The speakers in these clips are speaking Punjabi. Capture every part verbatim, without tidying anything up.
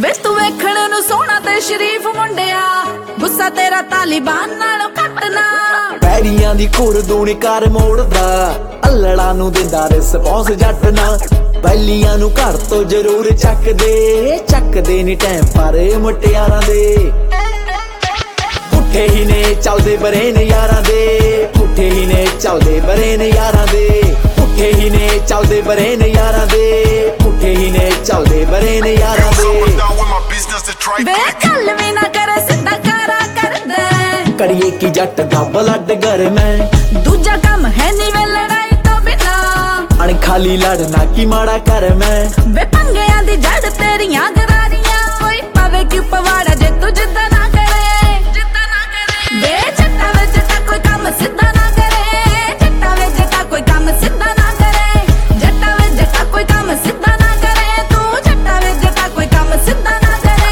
ਵੇ ਤੂੰ ਵੇਖਣ ਨੂੰ ਸੋਹਣਾ ਤੇ ਸ਼ਰੀਫ ਮੁੰਡਿਆ, ਗੁੱਸਾ ਤੇਰਾ ਤਾਲਿਬਾਨ ਨਾਲੋਂ ਘੱਟ ਨਾ। ਪੈਰੀਆਂ ਦੀ ਖੁਰ ਦੂਣੀ ਕਰ ਮੋੜਦਾ, ਅਲੜਾ ਨੂੰ ਦਿੰਦਾ ਰਿਸਪੌਂਸ ਜੱਟ ਨਾ। ਬੈਲੀਆਂ ਨੂੰ ਘਰ ਤੋਂ ਜ਼ਰੂਰ ਚੱਕਦੇ, ਚੱਕਦੇ ਨੀ ਟਾਈਮ ਪਰ ਮੁਟਿਆਰਾਂ ਦੇ। ਪੁੱਠੇ ਹੀ ਨੇ ਚੱਲਦੇ ਬਰੇ ਨੇ ਯਾਰਾਂ ਦੇ, ਪੁੱਠੇ ਹੀ ਨੇ ਚੱਲਦੇ ਬਰੇ ਨੇ ਯਾਰਾਂ ਦੇ, ਪੁੱਠੇ ਹੀ ਨੇ ਚੱਲਦੇ ਬਰੇ ਨੇ ਯਾਰਾਂ ਦੇ, ਪੁੱਠੇ ਹੀ ਨੇ ਚੱਲਦੇ ਬਰੇ ਨੇ ਯਾਰਾਂ ਦੇ। ਵੇ ਗੱਲ ਵੀ ਨਾ ਕਰ ਸਿੱਧਾ ਕਾਰਾ ਕਰਦਾ, ਕਰੀਏ ਕੀ ਜੱਟ ਦਾ ਬਲੱਡ ਗਰਮ ਹੈ, ਦੂਜਾ ਕੰਮ ਹੈ ਨੀ ਵੇ ਲੜਾਈ ਤੋਂ ਬਿਨਾ। ਅਣ ਖਾਲੀ ਲੜਨਾ ਕੀ ਮਾੜਾ ਕਰ ਮੈਂ, ਵੇ ਪੰਗਿਆਂ ਦੀ ਜੜ ਤੇਰੀਆਂ ਗਰਾਰੀਆਂ, ਕੋਈ ਪਵੇ ਕਿਉਂ ਪਵਾੜਾ ਜੇ ਤੂੰ ਜਿੱਦਾਂ ਨਾ ਕਰੇ, ਜਿੱਦਾਂ ਨਾ ਕਰੇ। ਵੇ ਜੱਟਾਂ ਵੇ ਜੱਟਾ ਕੋਈ ਕੰਮ ਸਿੱਧਾ ਨਾ ਕਰੇ, ਜੱਟਾਂ ਵੇ ਜੱਟਾ ਕੋਈ ਕੰਮ ਸਿੱਧਾ ਨਾ ਕਰੇ, ਜੱਟਾਂ ਵੇ ਜੱਟਾ ਕੋਈ ਕੰਮ ਸਿੱਧਾ ਨਾ ਕਰੇ, ਤੂੰ ਜੱਟਾਂ ਵੇ ਜੱਟਾ ਕੋਈ ਕੰਮ ਸਿੱਧਾ ਨਾ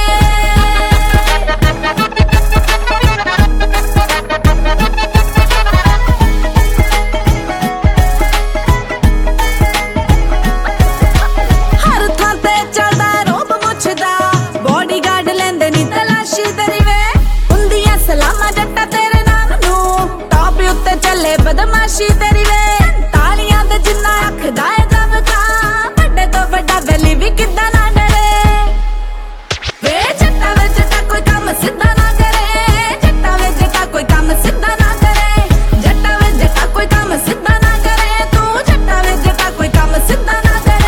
ਬਦਮਾਸ਼ੀ ਤੇਰੀ ਵੇ, ਤਾਲੀਆਂ ਦੇ ਜਿੰਨਾ ਅੱਖਦਾ ਏ ਦਮਕਾ, ਵੱਡੇ ਤੋਂ ਵੱਡਾ ਵੈਲੀ ਵੀ ਕਿੱਦਾਂ ਨਾ ਡਰੇ। ਵੇ ਜੱਟਾਂ ਵੇ ਜੱਟਾ ਕੋਈ ਕੰਮ ਸਿੱਧਾ ਨਾ ਕਰੇ, ਜੱਟਾਂ ਵੇ ਜੱਟਾ ਕੋਈ ਕੰਮ ਸਿੱਧਾ ਨਾ ਕਰੇ, ਜੱਟਾਂ ਵੇ ਜੱਟਾ ਕੋਈ ਕੰਮ ਸਿੱਧਾ ਨਾ ਕਰੇ, ਤੂੰ ਜੱਟਾਂ ਵੇ ਜੱਟਾ ਕੋਈ ਕੰਮ ਸਿੱਧਾ ਨਾ ਕਰੇ।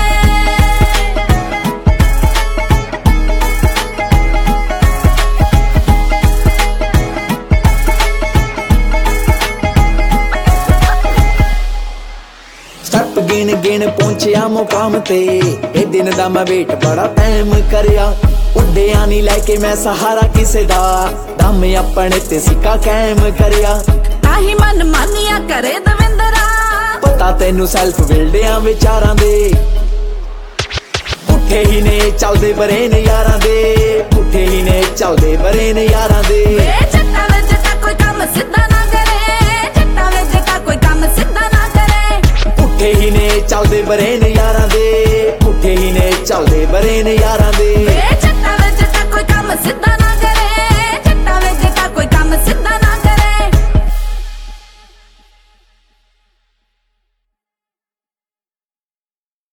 ਸਟੈਪ ਗਿਣ ਗਿਣ ਪਹੁੰਚਿਆ ਮੁਕਾਮ ਤੇ, ਇਹ ਦਿਨ ਦਾ ਮੈਂ ਵੇਟ ਬੜਾ ਟਾਈਮ ਕਰਿਆ। ਉੱਡਿਆ ਨੀ ਲੈ ਕੇ ਮੈਂ ਸਹਾਰਾ ਕਿਸੇ ਦਾ, ਦਮ ਆਪਣੇ ਤੇ ਸਿੱਕਾ ਕਾਇਮ ਕਰਿਆ। ਤਾਹੀ ਮਨ ਮਾਨੀਆਂ ਕਰੇ ਦਵਿੰਦਰਾ, ਪਤਾ ਤੈਨੂੰ ਸੈਲਫ ਬਿਲਡਿਆਂ ਵਿਚਾਰਾਂ ਦੇ। ਪੁੱਠੇ ਹੀ ਨੇ ਚੱਲਦੇ ਬਰੇ ਨੇ ਯਾਰਾਂ ਦੇ, ਪੁੱਠੇ ਹੀ ਨੇ ਚੱਲਦੇ ਬਰੇ ਨੇ ਯਾਰਾਂ ਦੇ। ਵੇ ਜੱਟਾਂ ਵੇ ਜੱਟਾ ਕੋਈ ਕੰਮ ਸਿੱਧਾ ਨਾ ਕਰੇ, ਜੱਟਾਂ ਵੇ ਜੱਟਾ ਕੋਈ ਕੰਮ ਸਿੱਧਾ ਨਾ ਕਰੇ, ਪੁੱਠੇ ਹੀ ਨੇ ਚੱਲਦੇ ਬਰੇ ਨੇ ਯਾਰਾਂ ਦੇ, ਪੁੱਠੇ ਹੀ ਨੇ ਚੱਲਦੇ ਬਰੇ ਨੇ ਯਾਰਾਂ ਦੇ। ਵੇ ਜੱਟਾਂ ਵੇ ਜੱਟਾ ਕੋਈ ਕੰਮ ਸਿੱਧਾ